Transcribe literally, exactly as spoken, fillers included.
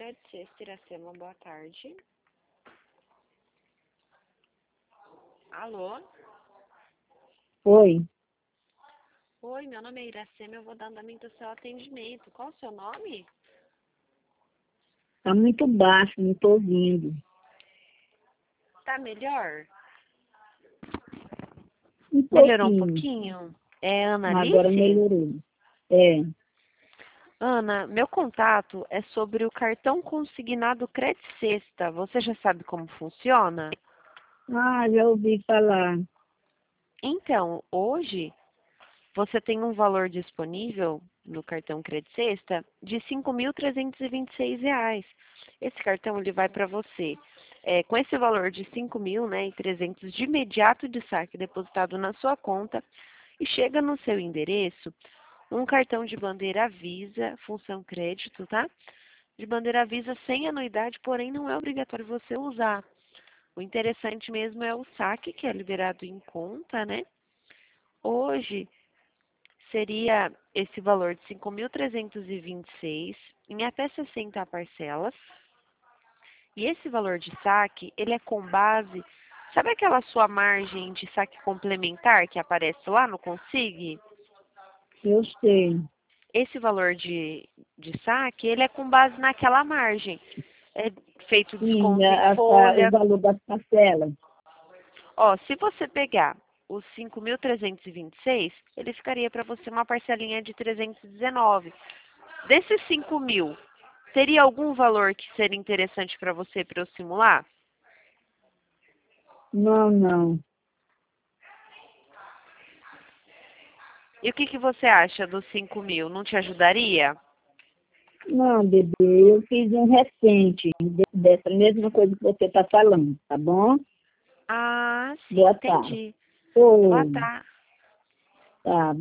Credicesta, Iracema, boa tarde. Alô? Oi, Oi, meu nome é Iracema, eu vou dar andamento ao seu atendimento. Qual o seu nome? tá muito baixo, não tô ouvindo. Tá melhor? Um Melhorou um pouquinho, pouquinho? É Ana agora Alice? melhorou. É, Ana, meu contato é sobre o cartão consignado Credicesta. Você já sabe como funciona? ah, já ouvi falar. Então, hoje você tem um valor disponível no cartão Credicesta de cinco mil trezentos e vinte e seis reais. Esse cartão ele vai para você é, com esse valor de cinco mil, né, e trezentos de imediato de saque depositado na sua conta e chega no seu endereço um cartão de bandeira Visa, função crédito, tá? De bandeira Visa sem anuidade, porém não é obrigatório você usar. O interessante mesmo é o saque, que é liberado em conta, né? Hoje seria esse valor de cinco mil trezentos e vinte e seis em até sessenta parcelas. E esse valor de saque, ele é com base, sabe aquela sua margem de saque complementar que aparece lá no Consig? Eu sei. Esse valor de, de saque, ele é com base naquela margem. É feito Sim, desconto em a- a- a- o folha. valor das parcelas. Ó, se você pegar os cinco mil trezentos e vinte e seis, ele ficaria para você uma parcelinha de trezentos e dezenove. Desses cinco mil, teria algum valor que seria interessante para você para eu simular? Não, não. E o que, que você acha dos cinco mil? Não te ajudaria? Não, bebê, eu fiz um recente de- dessa mesma coisa que você está falando, tá bom? Ah, sim, Boa tarde. entendi. Boa Oi, tarde. tá.